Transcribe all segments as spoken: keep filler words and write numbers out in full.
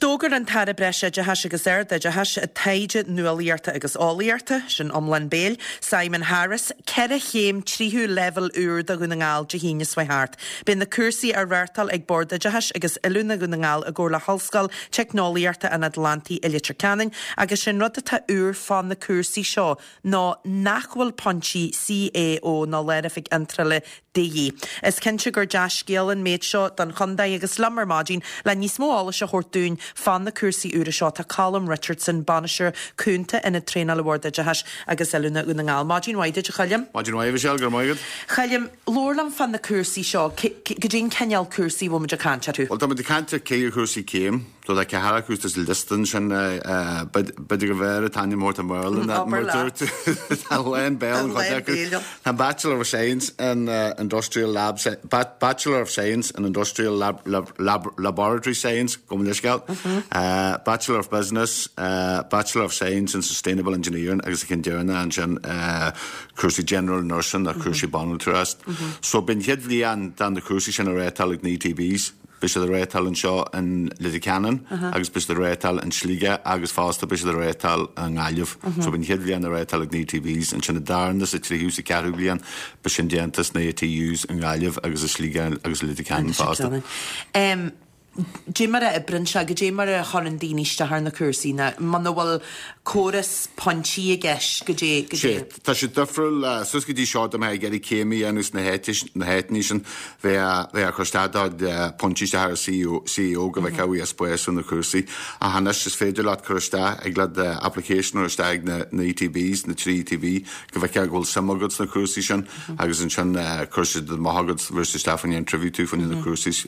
Dógar an tar breise de has agus er de has a taide nualíarta agus áliarta sin omlan béil Simon Harris cere chéim tríú level úr da gunnaáil de híine swihart. Bin na cursaí ar vertal ag borda de has agus ilúna gunnaáil a ggóla halscal technoliarta an Atlanti ilitre canning agus sin rud tá úr fan na cursaí seo ná nachhfuil ponchi C A O ná lerafik antrale D. Is kense gur Josh Gillen méid seo don chundaí agus lamar mágin le níos mó ála se hortún fan na cursaí úra seo tá Callum Richardson banisher cúnta ina tréna le bhórda de has agus ilúna gunnaáil. Mágin waide de chalim? Mágin waide seal gur maigad? Chalim, lórlam fan na cursaí seo, gydín ceneal cursaí bhó muidir canta tú? Wel, da muidir canta céir cursaí céim, do da cehara cústas listan sin beidir go bhéir a taine mórta Merlin that murder tá Len Bell tá Bachelor of Science in uh, Industrial Lab Bachelor of Science in Industrial Lab, Lab, Lab Laboratory Science Communiscal mm-hmm. uh, Bachelor of Business uh, Bachelor of Science in Sustainable Engineering agus a cindearna an sin uh, cursaí General Nursing a cursaí Bonal Trust mm-hmm. so bin hiad bhlian dan the cursaí sin a rétal ag ní T Bs bis a rétal an seo in Lidicanan uh-huh. agus bis a rétal in Sliga agus fásta bis a rétal an Gáilmh uh-huh. so bin hiad bhlian a rétal ag ní T Bs an sin a darnas a tríhús a cearú bblian bis sin déantas na A T Us an Gáilmh agus a Sliga agus a Lidicanan fásta. Um, Jimar a ibrin se go Jimar a choran díníiste haar na cursaí na man bhfuil choras ponchi a geis go dé go dé. Tá sé difriúil sus go dtí seo am ha geirí céimi anús na héitní sin bheit a chustádáid ponchiste haar C E O go bheith ceí a spéis na cursaí a hanas is féidir leat chustá ag le application ar steig na E T Bs na trí T V go bheith ceag bhfuil samagods na cursaí sin agus an sin cursa de mahagods versus Stefan interview tú fan na cursaí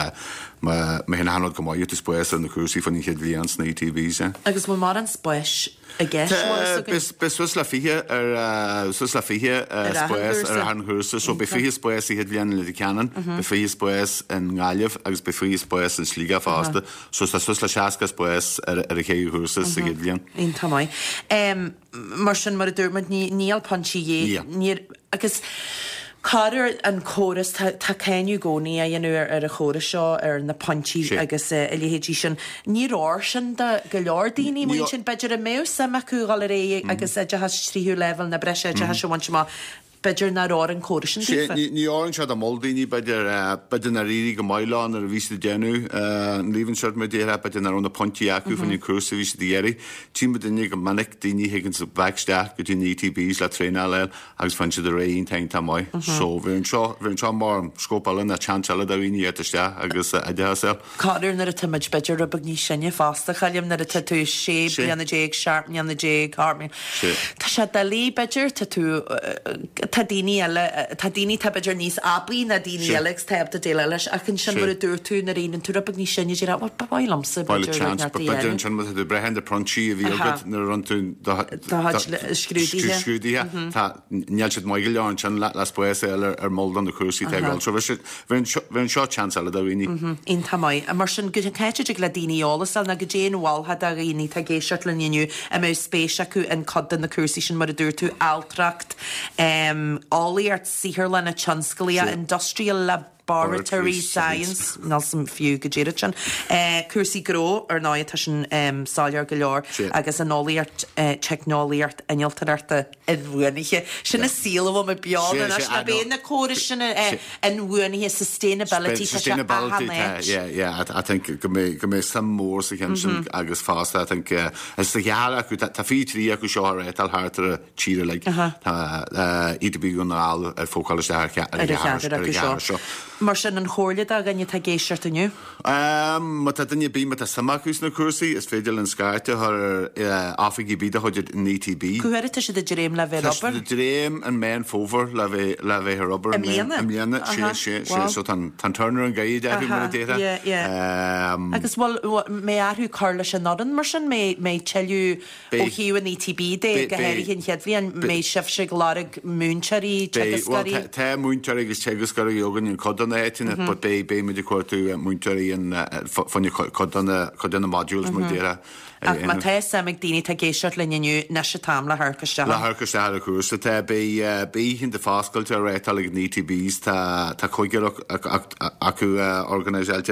ma ma hen hanod go mai to spoes an na cursaí fan ní héadlíans na E T Bs. Agus má mar an spois a gceis Bis bis sus la fihe ar sus la fihe spoes ar an cursa so be fihe spoes i héadlían le canan be fihe spoes in Gáilmh agus be fihe spoes in Sliga fásta so sta sus la seaca spoes ar ar a chéú cursa sa héadlían. Ein tamai. Em mar sin mar a dúrmad ní níl ponchi é ní agus Carter an choras tá céinú gcónaí a dhéanú ar a choras seo ar na ponchi agus iléhéidí sin ní ráir sin de go leor daoine mu sin beidir a mé sama acuáil ré agus de has tríú level na breise de has sehaint má beidir na rá an choras sin dífa. Ní árann se a moldaoine beidir beidir na rií go mailáán ar a vísa déanú an líhann seart me déire beidir ar an na ponti acu fan ní crusa vísa dhéirí tí me duine go manic daoine higann sa bheisteach go dtí E T Bs le tréna leil agus fan siad a réon tein tá mai so bhíonn seo bhíonn seo mar scópálan na chanceala a bhíine éiste agus a deasel. Cáir nar a tuid beidir a bag ní sinne fásta chalim nar a tú sé blianana dé sharp neanna dé carmin. Tá se dalí beidir tá tú tá daoine eile tá daoine tá beidir níos abaí na daoine eilegus tá a déile leis a chun sin mar a dúir tú na réon tú a bag ní sinne dé bhil baillamsa beidir sin mu a brehend a prontíí a bhí agad na run tú scrúdíthe tá neall siad mai go leáin sin le spoes eile ar mold an na cursaí teáil so bhíonn seo chance eile a bhíine. Ein tamáid a mar sin go caiite le daoine álasal na go déanháiltha a réoine tá géisiart le nniu a mé spéis acu an codan na cursaí sin mar a dúir tú altracht áíart sihir le na Chanscalia Industrial Laboratory Science Nelson fiú go ddéire sin cursaí gró ar náid tá sin sáilear go leor agus an áíart technoliart inaltararta in bhuainige sinna síla bh me beán na bé na córis sinna in bhuainige sustainability sustainability yeah yeah I think go mé go mé sam mór sa cin sin agus fásta I think is sa geara acu tá fi trí acu seo rétal hátar tíre le tá E T B gunnáil ar fócáiste ar seo. Mar sin an chóirliad a gannne tá géisiart aniu? Ma tá dunne bí me a samachús na cuasaí is féidir an scaite ar áfigí bíd a chuidir in E T B. Cuair tá si de dréim le bheith rubber? Tá dréim an main fóver le bheith le bheith rubber. Am líana? Am líana, sé, sé, sé, so tan Turner an gaid a bhí mar a déire. Agus bhil mé arthú carla sin nodan mar sin mé teú ó hiú an E T B dé go héir hinn cheadhí an mé sif sig lárig múnsearí tegascarí. Tá múnsearí agus tegascarí jogan an codan na héitina, but bé bé me de cuatú múnsearí an fanne codan na modules mu déire. Ach má tá samig daoine tá géisiart le nniu na se tam le thucaiste. Le thucaiste a cuasa tá bé bí hinn de fáscailte a réital ag E T Bs tá tá chuigear acu organiséilte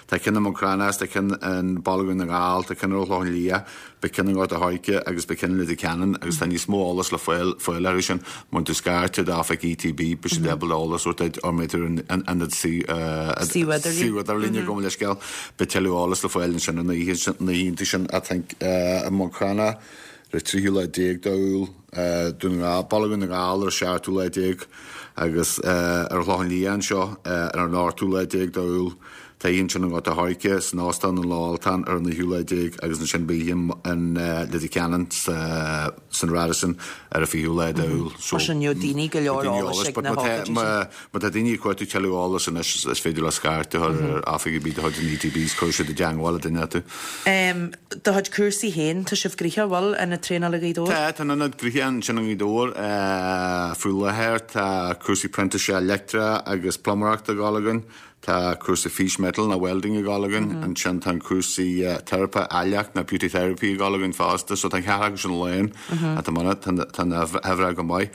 Tá cinna Mocranas, tá cin an Balgan na gáil, tá cinna Láin Lia, be cinna gáit a haike agus be cinna le canan, agus tá ní smó álas le foiil foiil ar sin, mun tú scarte dá fe E T B, be sé debal álas úr teid ar méidir an ad sí síwadar líne gom le scéil, be teú álas le foiil sin na hínta sin a think a Mocrana, re tríú le déag daúil, dún Balgan na gáil ar seaartú le déag, agus ar Láin Lia an seo ar an áirtú le déag daúil, Tá íon sin go a haike san nástan an láiltan ar na hiúlaidéig agus na sin bíhim an le canan san Radisson ar a fiúlaid daúil. Sin jo daoine go leorálas ag na háid. Ma tá daoine chuirtú teúálas an is féidir le scarta ar áfaige bí chuid an E T Bs chuirse de deanghile duine tú. Tá chuid cuasaí héin tá sibh gríthe bhil ina tréna le gaiidóir? Tá tá na gríthe an sin an gaiidóir fuúlathir tá cuasaí prenta sé electra agus plomarachta gálagan. Tá cuasa fish metal na welding a gálagan, an sin tan cuasaí therapa aileach na beauty therapy a gálagan fásta, so tan chearag sin lein a tá mana tan hefra go mai.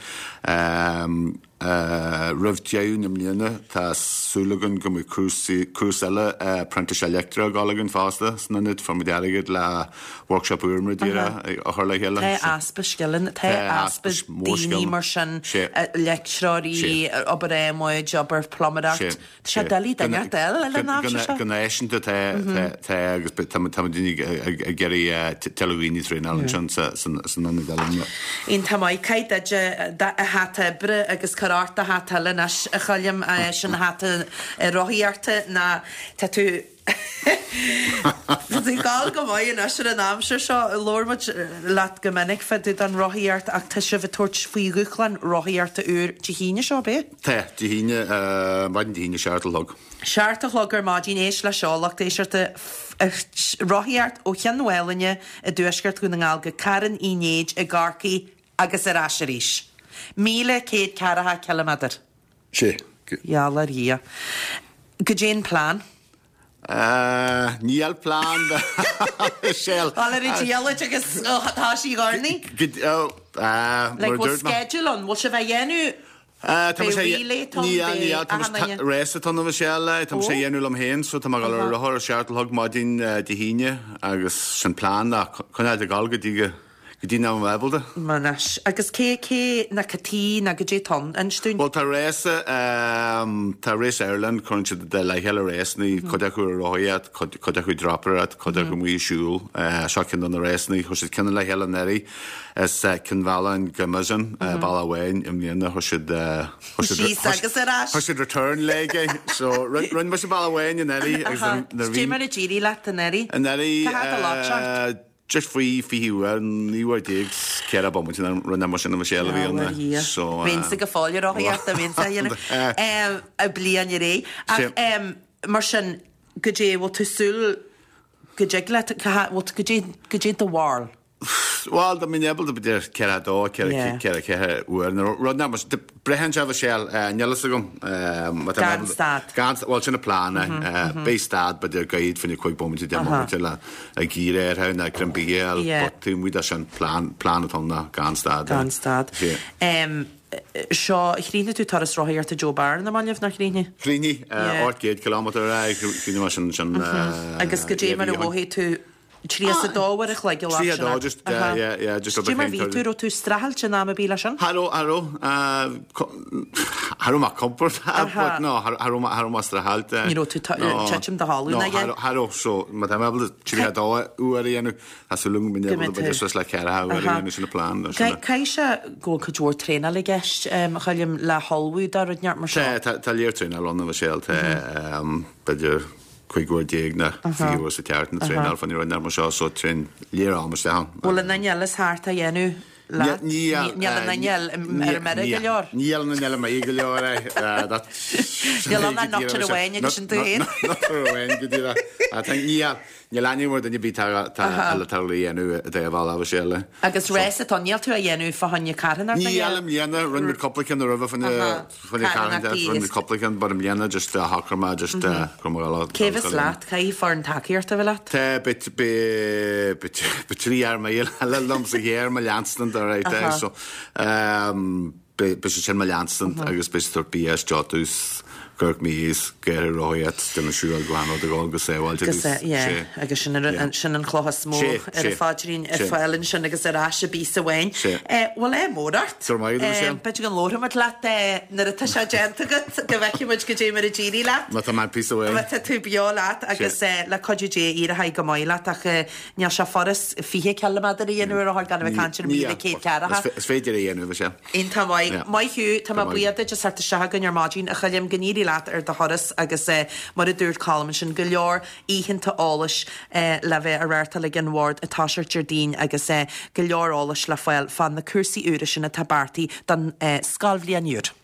Rih deún am líana tá súlagan go mú cúsaile prentice electra a gálagan fásta, snanid formidearigid le workshop uirmra díra a chuir le chéile. Tá aspa skillan, tá aspa daoine mar sin lectráí ob rémóid, ob ar plomarach. Tá dalí daine del le ná se? Gnéisianta tá agus tá daoine a geirí televíní tréna sin san anna dalíine. Ín tá mai caiid a hata bre agus Arta hat helen as a chalim sin hat rohiíarta na tú gáil go bhaid as an amsir seo lormid leat gomininic fedú an rohiíart ach tá si bh tuairt faoi guchlan rohiíarta úr de híine seo bé? Tá de híine maidin híine seartalog. Seartalog ar mádín éis le seálacht éisiirta rohiíart ó cheanhhaine a dúisgurt gona ngáil go caran ínéid a garcaí agus ar asiríis. Míle céad caratha kilometr. Sí. Jálar hí. Go dén plán? Níl plán sell. Allar i díala agus tá sí garni? Like was schedule on, will se bheith dhéanú? Réis tan bh séile, Tá sé dhéanú am héin, so tá gal lethir seartalthg mádín de híine agus sin plán a chunéil de galga díige. Dí ná bhebulda? Manas. Agus cé cé na catí na go dé ton an stún? Well, tá réise tá réis Ireland chun si de le heile réisnaí chuide chu roiad, chuide chu dropperat, chuide go mí siúil, seo cin an réisnaí, chu si cinna le heile neirí is cinmhelain gomasin ballhhain im líana chu si chu si return leige, so run me se ballhhain in neirí. Stí mar a ddírí le a neirí? A neirí just faoi fiúar níhar déag cear bom runna mar sin na séile bhíonna. Bhín go fáil roiíart a bhín dhéanana a blian i ré. Mar sin go dé bhil tú súil go dé le go dé do bháil. Well, da min ebal de bedir cear dó cear cear uair rudna mas brehan se séil nelas gom Ganstad. Ganstad, well sinna plána béstad bedir gaid finnig chuig bomintí de le a gíir ha na crimbíal tú mu sin plán plánatá Ganstad. Ganstad. Seo chríine tú tar roiíart a Joe Barn na manliamh nach chríine? Chríine ágéad kilometr chríine sin sin agus go dé mar a bhhéid tú trí a dáhar a chleige lá. Trí a dá, just, yeah, yeah, just Tí mar ví tú tú strahal se náma bíla sin? Haró, haró, haró má komport, no, haró má strahal. Ní ró tú tchim de hálú na gén? Haró, so, ma tá mebal trí a dá uair ianu, a sú lung min ebal beidir sos le cear ha uair ianu sin a plán. Cai se gó cadúir tréna le gist, chalim le Hollywood ar neart mar se? Tá léir tréna lonna bh séil, beidir chuigúir déag na fiú sa teart na trénal fan ar mar seo so trin léar am se. Bhil na nelas háart a dhéanú le? Níl na neal ar mera go leor? Níl na neal mé go leor é. Níl na nachtar a bhain agus sin tú héin? Nachtar a bhain go dtíra. Níl níl anímór den bí eile tarlaí dhéanú a d bhil a séile. Agus réis atá níl tú a dhéanú fahanne caran ar Níl am líana run mit coplacan a rubh fan caran run mit coplacan bar am líana just a hacrama just chumá. Céhs leat caí far an takeíart a bh leat? Tá be trí ar mail le lom sa héir me leanstant ar réite so be sin me leanstant agus be tor bí jotús Gurk mís geir roiet den siúil glan de gáil go séhil agus sin an chlochas mó ar a fáidirín ar fáilinn sin agus ará se bí a bhain. Bhil é módart pe an lóra mat le nar a se genta go go bheici muid go dé mar a ddíí le. Ma má pí tú beolalat agus le codidé í a haig go maiile ach ne se forras fihe celamad a dhéanú a gan bh cantir mí cé ceara. Is féidir dhéanú se. In tá mai hiú tá buiad de sarta se gan ar mádín a chalim gníí leat ar de horas agus mar a dúirt calm sin go leor íhinnta álais le bheith a réirta le gin ward a táisiir Jardín agus go leor álais le foiil fan na cuasaí úra sin na tabartaí don scalbhlíonúr.